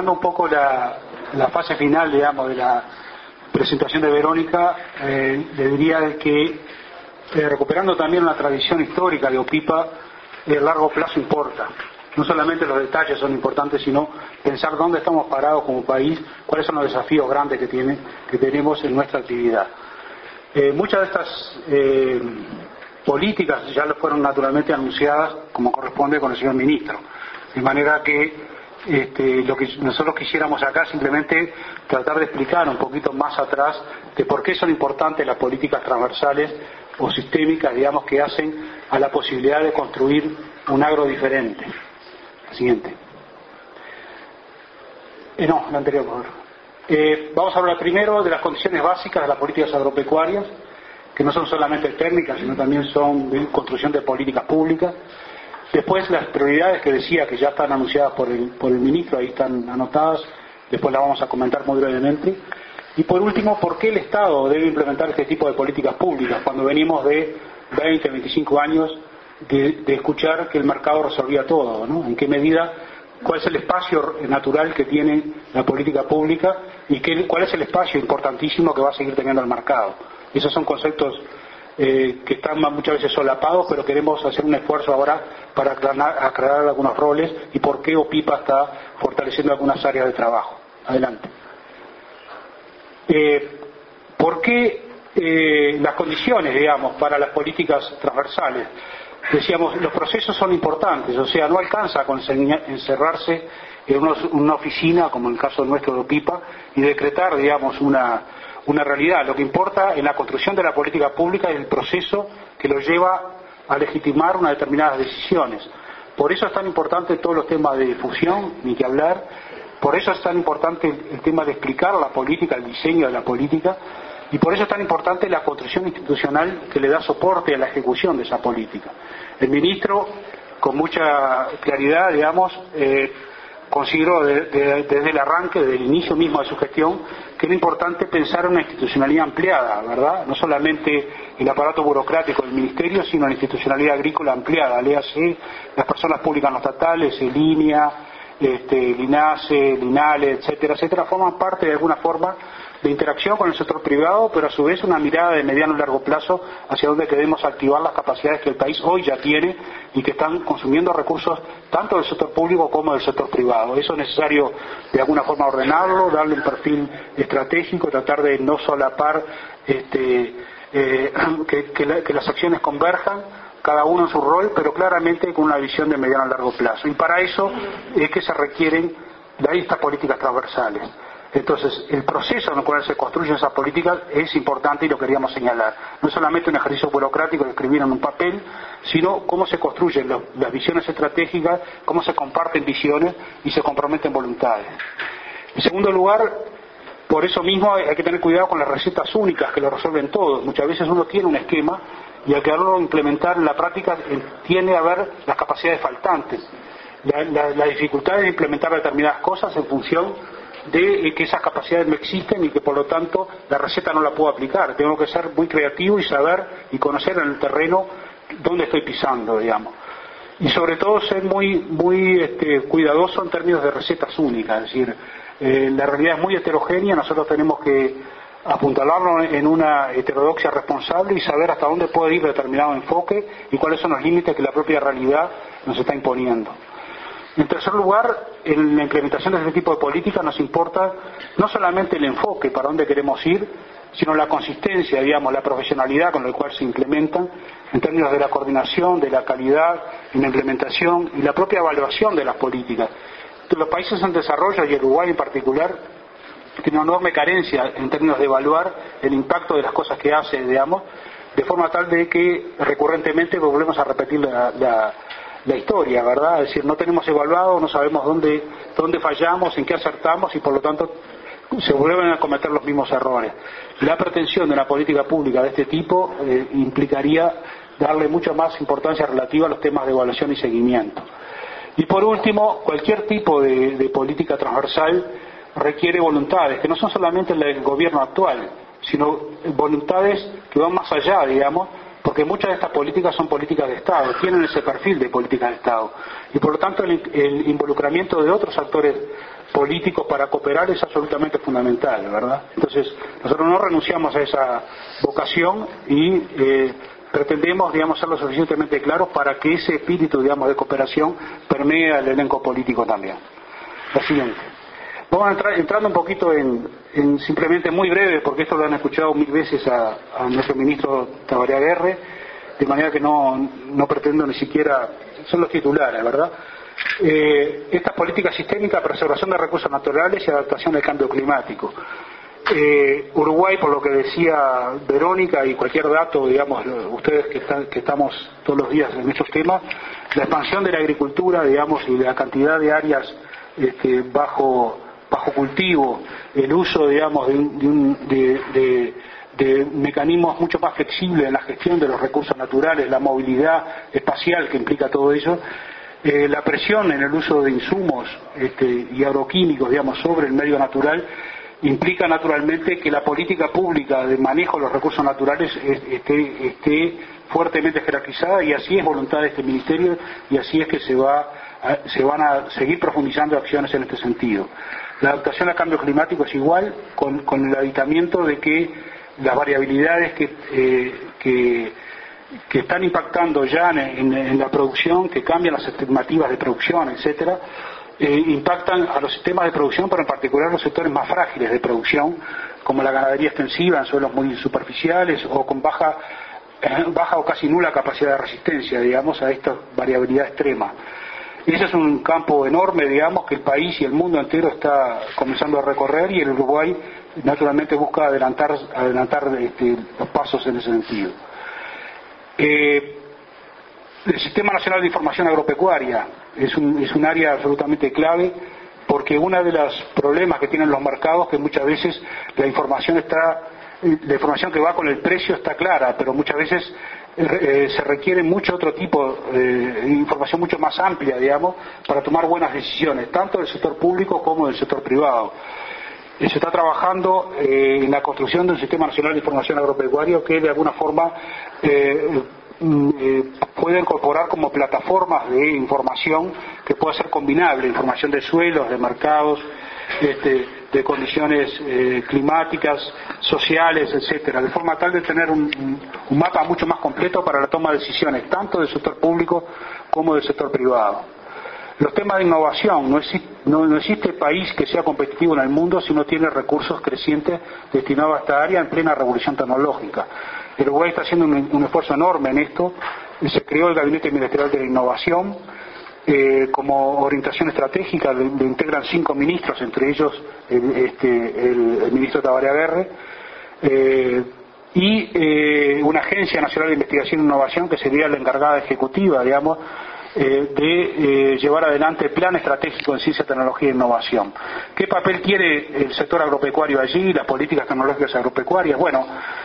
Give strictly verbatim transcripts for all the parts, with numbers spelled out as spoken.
considerando un poco la, la fase final, digamos, de la presentación de Verónica, eh, le diría que, eh, recuperando también una tradición histórica de OPIPA, el largo plazo importa. No solamente los detalles son importantes, sino pensar dónde estamos parados como país, cuáles son los desafíos grandes que, tiene, que tenemos en nuestra actividad. Eh, muchas de estas eh, políticas ya fueron naturalmente anunciadas como corresponde con el señor ministro, de manera que este, lo que nosotros quisiéramos acá simplemente tratar de explicar un poquito más atrás de por qué son importantes las políticas transversales o sistémicas, digamos, que hacen a la posibilidad de construir un agro diferente. Siguiente. Eh, no, la anterior, por favor. Eh, vamos a hablar primero de las condiciones básicas de las políticas agropecuarias, que no son solamente técnicas, sino también son de construcción de políticas públicas. Después las prioridades que decía que ya están anunciadas por el, por el ministro, ahí están anotadas, después las vamos a comentar muy brevemente. Y por último, ¿por qué el Estado debe implementar este tipo de políticas públicas cuando venimos de veinte, veinticinco años de, de escuchar que el mercado resolvía todo, ¿no? ¿En qué medida, cuál es el espacio natural que tiene la política pública y qué, cuál es el espacio importantísimo que va a seguir teniendo el mercado? Esos son conceptos eh, que están muchas veces solapados, pero queremos hacer un esfuerzo ahora para aclarar, aclarar algunos roles y por qué OPIPA está fortaleciendo algunas áreas de trabajo. Adelante. Eh, ¿Por qué eh, las condiciones, digamos, para las políticas transversales? Decíamos, los procesos son importantes, o sea, no alcanza con encerrarse en una, una oficina, como en el caso nuestro de OPIPA, y decretar, digamos, una, una realidad. Lo que importa en la construcción de la política pública es el proceso que lo lleva a legitimar unas determinadas decisiones. Por eso es tan importante todos los temas de difusión, ni que hablar. Por eso es tan importante el, el tema de explicar la política, el diseño de la política, y por eso es tan importante la construcción institucional que le da soporte a la ejecución de esa política. El ministro, con mucha claridad, digamos, eh, consideró de, de, desde el arranque, desde el inicio mismo de su gestión, que era importante pensar en una institucionalidad ampliada, ¿verdad? No solamente el aparato burocrático del ministerio, sino la institucionalidad agrícola ampliada, léase las personas públicas no estatales, el INEA, este, el INASE, el INALE, etcétera, etcétera, forman parte de alguna forma de interacción con el sector privado, pero a su vez una mirada de mediano y largo plazo hacia donde queremos activar las capacidades que el país hoy ya tiene y que están consumiendo recursos tanto del sector público como del sector privado. Eso es necesario de alguna forma ordenarlo, darle un perfil estratégico, tratar de no solapar este, eh, que, que, la, que las acciones converjan, cada uno en su rol, pero claramente con una visión de mediano y largo plazo. Y para eso es que se requieren de estas políticas transversales. Entonces, el proceso en el cual se construyen esas políticas es importante y lo queríamos señalar. No es solamente un ejercicio burocrático de escribir en un papel, sino cómo se construyen los, las visiones estratégicas, cómo se comparten visiones y se comprometen voluntades. En segundo lugar, por eso mismo hay, hay que tener cuidado con las recetas únicas que lo resuelven todo. Muchas veces uno tiene un esquema y al quererlo implementar en la práctica tiene a ver las capacidades faltantes, la, la, las dificultades de implementar determinadas cosas en función de que esas capacidades no existen y que por lo tanto la receta no la puedo aplicar. Tengo que ser muy creativo y saber y conocer en el terreno dónde estoy pisando, digamos. Y sobre todo ser muy muy este, cuidadoso en términos de recetas únicas. Es decir, eh, la realidad es muy heterogénea, nosotros tenemos que apuntalarlo en una heterodoxia responsable y saber hasta dónde puede ir determinado enfoque y cuáles son los límites que la propia realidad nos está imponiendo. En tercer lugar, en la implementación de este tipo de políticas nos importa no solamente el enfoque para dónde queremos ir, sino la consistencia, digamos, la profesionalidad con la cual se implementan, en términos de la coordinación, de la calidad en la implementación y la propia evaluación de las políticas. Los países en desarrollo, y Uruguay en particular, tienen una enorme carencia en términos de evaluar el impacto de las cosas que hace, digamos, de forma tal de que recurrentemente volvemos a repetir la, la la historia, ¿verdad? Es decir, no tenemos evaluado, no sabemos dónde, dónde fallamos, en qué acertamos y por lo tanto se vuelven a cometer los mismos errores. La pretensión de una política pública de este tipo eh, implicaría darle mucha más importancia relativa a los temas de evaluación y seguimiento. Y por último, cualquier tipo de, de política transversal requiere voluntades, que no son solamente las del gobierno actual, sino voluntades que van más allá, digamos, porque muchas de estas políticas son políticas de Estado, tienen ese perfil de políticas de Estado, y por lo tanto el, el involucramiento de otros actores políticos para cooperar es absolutamente fundamental, ¿verdad? Entonces, nosotros no renunciamos a esa vocación y eh, pretendemos, digamos, ser lo suficientemente claros para que ese espíritu, digamos, de cooperación permee al elenco político también. La siguiente. Vamos a entrar entrando un poquito en, en simplemente muy breve, porque esto lo han escuchado mil veces a, a nuestro ministro Tabaré Aguerre, de manera que no, no pretendo ni siquiera, son los titulares, ¿verdad? Eh, estas políticas sistémicas, preservación de recursos naturales y adaptación al cambio climático. Eh, Uruguay, por lo que decía Verónica y cualquier dato, digamos, ustedes que, están, que estamos todos los días en estos temas, la expansión de la agricultura, digamos, y la cantidad de áreas este, bajo, bajo cultivo, el uso, digamos, de, de, un, de, de, de mecanismos mucho más flexibles en la gestión de los recursos naturales, la movilidad espacial que implica todo eso, eh, la presión en el uso de insumos este, y agroquímicos, digamos, sobre el medio natural, implica naturalmente que la política pública de manejo de los recursos naturales esté, esté fuertemente jerarquizada, y así es voluntad de este ministerio, y así es que se, va a, se van a seguir profundizando acciones en este sentido. La adaptación al cambio climático es igual, con, con el aditamiento de que las variabilidades que, eh, que, que están impactando ya en, en, en la producción, que cambian las estimativas de producción, etcétera, Eh, impactan a los sistemas de producción, pero en particular los sectores más frágiles de producción, como la ganadería extensiva en suelos muy superficiales o con baja, eh, baja o casi nula capacidad de resistencia, digamos, a esta variabilidad extrema. Ese es un campo enorme, digamos, que el país y el mundo entero está comenzando a recorrer, y el Uruguay naturalmente busca adelantar, adelantar este, los pasos en ese sentido. Eh, el Sistema Nacional de Información Agropecuaria es un, es un área absolutamente clave, porque uno de los problemas que tienen los mercados es que muchas veces la información está, la información que va con el precio está clara, pero muchas veces eh, se requiere mucho otro tipo eh, de información mucho más amplia, digamos, para tomar buenas decisiones, tanto del sector público como del sector privado. Se está trabajando eh, en la construcción de un Sistema Nacional de Información Agropecuario que de alguna forma eh, Eh, puede incorporar como plataformas de información que pueda ser combinable, información de suelos, de mercados, este, de condiciones eh, climáticas, sociales, etcétera, de forma tal de tener un, un mapa mucho más completo para la toma de decisiones, tanto del sector público como del sector privado. Los temas de innovación, no existe, no, no existe país que sea competitivo en el mundo si no tiene recursos crecientes destinados a esta área en plena revolución tecnológica. El Uruguay está haciendo un, un esfuerzo enorme en esto. Se creó el Gabinete Ministerial de la Innovación eh, como orientación estratégica, lo, lo integran cinco ministros, entre ellos el, este, el, el ministro Tabaré Aguerre, eh, y eh, una Agencia Nacional de Investigación e Innovación que sería la encargada ejecutiva, digamos, eh, de eh, llevar adelante el plan estratégico en ciencia, tecnología e innovación. ¿Qué papel tiene el sector agropecuario allí, las políticas tecnológicas agropecuarias? Bueno,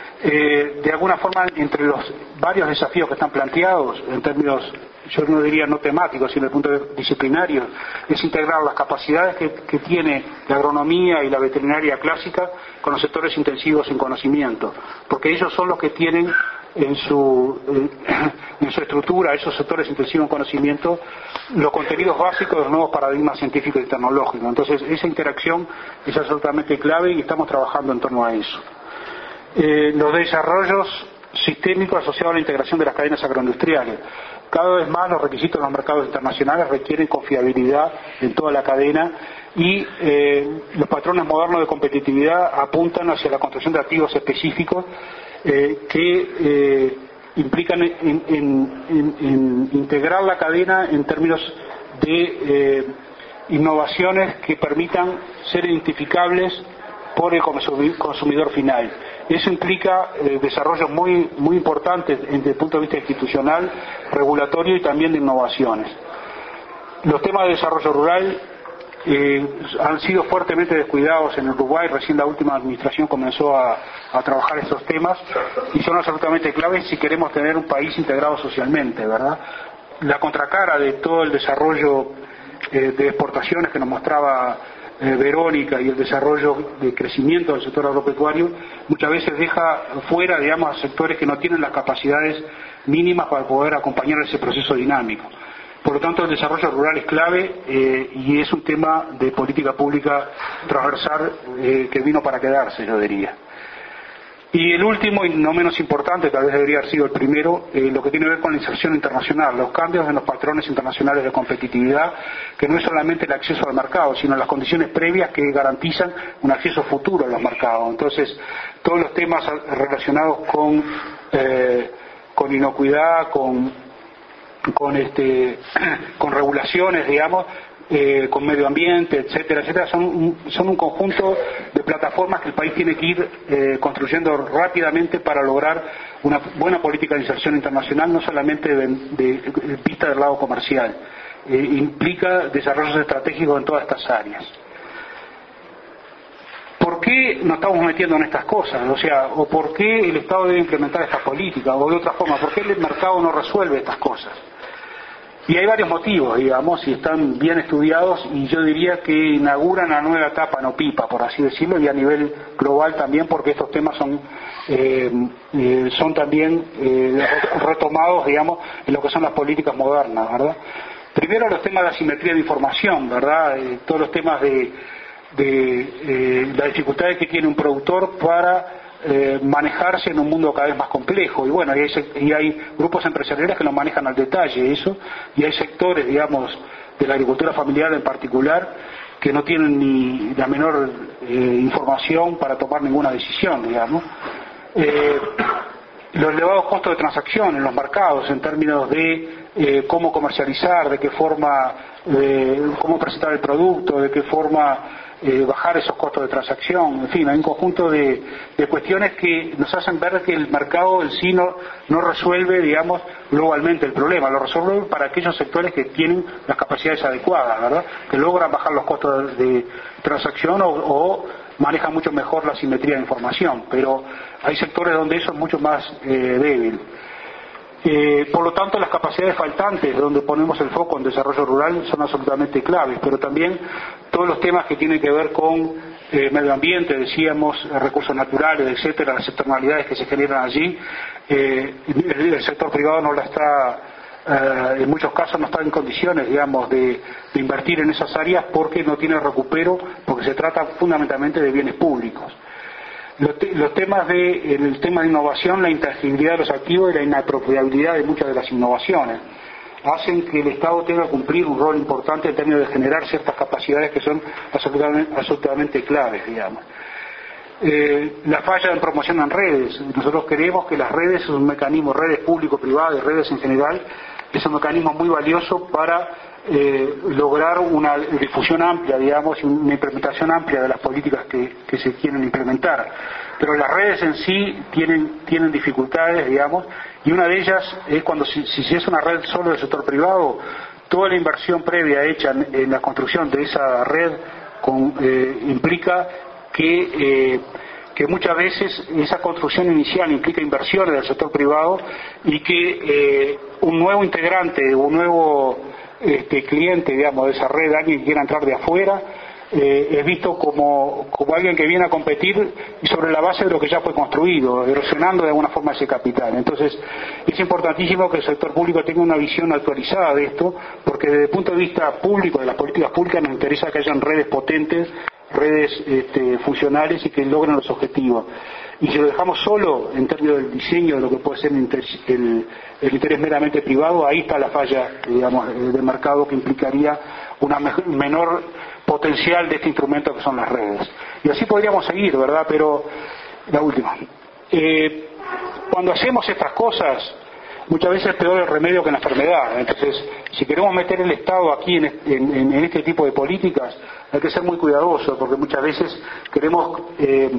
Eh, de alguna forma, entre los varios desafíos que están planteados, en términos, yo no diría no temáticos, sino desde el punto de vista disciplinario, es integrar las capacidades que, que tiene la agronomía y la veterinaria clásica con los sectores intensivos en conocimiento, porque ellos son los que tienen en su, eh, en su estructura, esos sectores intensivos en conocimiento, los contenidos básicos de los nuevos paradigmas científicos y tecnológicos. Entonces, esa interacción es absolutamente clave y estamos trabajando en torno a eso. Eh, los desarrollos sistémicos asociados a la integración de las cadenas agroindustriales. Cada vez más los requisitos de los mercados internacionales requieren confiabilidad en toda la cadena, y eh, los patrones modernos de competitividad apuntan hacia la construcción de activos específicos eh, que eh, implican en, en, en, en integrar la cadena en términos de eh, innovaciones que permitan ser identificables por el consumidor final. Eso implica eh, desarrollos muy, muy importantes desde el punto de vista institucional, regulatorio y también de innovaciones. Los temas de desarrollo rural eh, han sido fuertemente descuidados en Uruguay. Recién la última administración comenzó a, a trabajar estos temas y son absolutamente claves si queremos tener un país integrado socialmente, ¿verdad? La contracara de todo el desarrollo eh, de exportaciones que nos mostraba eh, Verónica y el desarrollo de crecimiento del sector agropecuario muchas veces deja fuera, digamos, a sectores que no tienen las capacidades mínimas para poder acompañar ese proceso dinámico. Por lo tanto, el desarrollo rural es clave eh, y es un tema de política pública transversal eh, que vino para quedarse, yo diría. Y el último, y no menos importante, tal vez debería haber sido el primero, eh, lo que tiene que ver con la inserción internacional, los cambios en los patrones internacionales de competitividad, que no es solamente el acceso al mercado, sino las condiciones previas que garantizan un acceso futuro a los mercados. Entonces, todos los temas relacionados con, eh, con inocuidad, con, con, este, con regulaciones, digamos, Eh, con medio ambiente, etcétera, etcétera, son un, son un conjunto de plataformas que el país tiene que ir eh, construyendo rápidamente para lograr una buena política de inserción internacional, no solamente de, de, de vista del lado comercial, eh, implica desarrollos estratégicos en todas estas áreas. ¿Por qué nos estamos metiendo en estas cosas? O sea, o por qué el Estado debe implementar estas políticas, o de otra forma, ¿por qué el mercado no resuelve estas cosas? Y hay varios motivos, digamos, y están bien estudiados, y yo diría que inauguran una nueva etapa no pipa, por así decirlo, y a nivel global también, porque estos temas son eh, eh, son también eh, retomados, digamos, en lo que son las políticas modernas, ¿verdad? Primero, los temas de asimetría de información, ¿verdad? Eh, todos los temas de, de eh, las dificultades que tiene un productor para Eh, manejarse en un mundo cada vez más complejo, y bueno, y hay, y hay grupos empresariales que lo manejan al detalle eso, y hay sectores, digamos, de la agricultura familiar en particular que no tienen ni la menor eh, información para tomar ninguna decisión, digamos. Eh, los elevados costos de transacción en los mercados en términos de eh, cómo comercializar, de qué forma, eh, cómo presentar el producto, de qué forma Eh, bajar esos costos de transacción, en fin, hay un conjunto de, de cuestiones que nos hacen ver que el mercado en sí no, no resuelve, digamos, globalmente el problema, lo resuelve para aquellos sectores que tienen las capacidades adecuadas, ¿verdad?, que logran bajar los costos de, de transacción o, o manejan mucho mejor la simetría de información, pero hay sectores donde eso es mucho más eh, débil. Eh, por lo tanto, las capacidades faltantes, donde ponemos el foco en desarrollo rural, son absolutamente claves, pero también todos los temas que tienen que ver con eh, medio ambiente, decíamos, recursos naturales, etcétera, las externalidades que se generan allí, eh, el, el sector privado no la está, eh, en muchos casos no está en condiciones, digamos, de, de invertir en esas áreas porque no tiene recupero, porque se trata fundamentalmente de bienes públicos. Los, te, los temas de el tema de innovación, la intangibilidad de los activos y la inapropiabilidad de muchas de las innovaciones hacen que el Estado tenga que cumplir un rol importante en términos de generar ciertas capacidades que son absolutamente, absolutamente claves, digamos. Eh, la falla en promoción en redes. Nosotros creemos que las redes es un mecanismo, redes público-privadas y redes en general, es un mecanismo muy valioso para Eh, lograr una difusión amplia, digamos, y una implementación amplia de las políticas que, que se quieren implementar. Pero las redes en sí tienen, tienen dificultades, digamos, y una de ellas es cuando, si, si es una red solo del sector privado, toda la inversión previa hecha en, en la construcción de esa red con, eh, implica que eh, que muchas veces esa construcción inicial implica inversiones del sector privado y que eh, un nuevo integrante, un nuevo este, cliente, digamos, de esa red, alguien que quiera entrar de afuera, eh, es visto como, como alguien que viene a competir y sobre la base de lo que ya fue construido, erosionando de alguna forma ese capital. Entonces, es importantísimo que el sector público tenga una visión actualizada de esto, porque desde el punto de vista público, de las políticas públicas, nos interesa que hayan redes potentes, redes este, funcionales y que logren los objetivos. Y si lo dejamos solo en términos del diseño de lo que puede ser el interés, el, el interés meramente privado, ahí está la falla, digamos, del mercado, que implicaría una menor potencial de este instrumento que son las redes. Y así podríamos seguir, ¿verdad? Pero la última. Eh, cuando hacemos estas cosas, muchas veces es peor el remedio que la enfermedad. Entonces, si queremos meter el Estado aquí en, en, en este tipo de políticas, hay que ser muy cuidadosos, porque muchas veces queremos eh,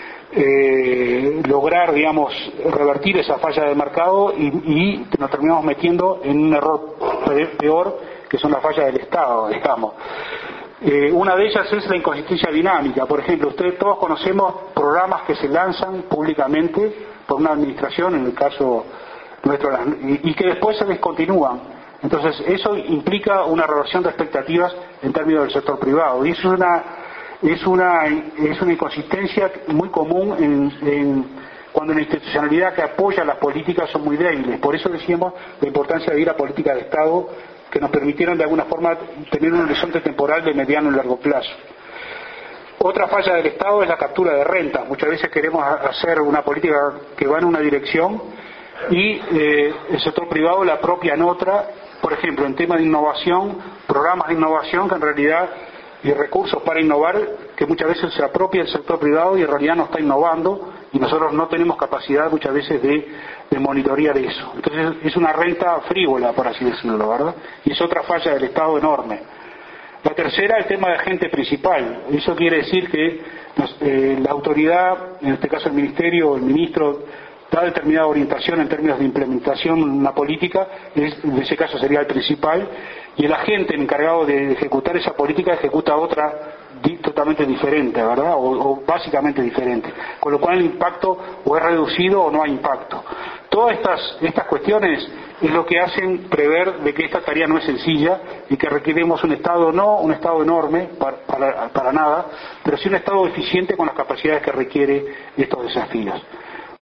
eh, lograr, digamos, revertir esa falla del mercado y, y nos terminamos metiendo en un error peor, que son las fallas del Estado, digamos. Eh, una de ellas es la inconsistencia dinámica. Por ejemplo, ustedes todos conocemos programas que se lanzan públicamente por una administración, en el caso nuestro, y, y que después se descontinúan. Entonces, eso implica una reversión de expectativas en términos del sector privado. Y eso es una es una, es una inconsistencia muy común en, en, cuando la institucionalidad que apoya las políticas son muy débiles. Por eso decíamos la importancia de ir a políticas de Estado que nos permitieran de alguna forma tener un horizonte temporal de mediano y largo plazo. Otra falla del Estado es la captura de rentas. Muchas veces queremos hacer una política que va en una dirección y eh, el sector privado la apropia en otra. Por ejemplo, en temas de innovación, programas de innovación que en realidad, y recursos para innovar, que muchas veces se apropia el sector privado y en realidad no está innovando, y nosotros no tenemos capacidad muchas veces de, de monitorear eso. Entonces es una renta frívola, por así decirlo, ¿verdad? Y es otra falla del Estado enorme. La tercera, el tema de agente principal. Eso quiere decir que eh, la autoridad, en este caso el Ministerio o el Ministro, da determinada orientación en términos de implementación de una política, es, en ese caso sería el principal, y el agente encargado de ejecutar esa política ejecuta otra di, totalmente diferente, ¿verdad? O, o básicamente diferente. Con lo cual el impacto o es reducido o no hay impacto. Todas estas, estas cuestiones es lo que hacen prever de que esta tarea no es sencilla y que requerimos un Estado, no un Estado enorme para, para, para nada, pero sí un Estado eficiente con las capacidades que requiere estos desafíos.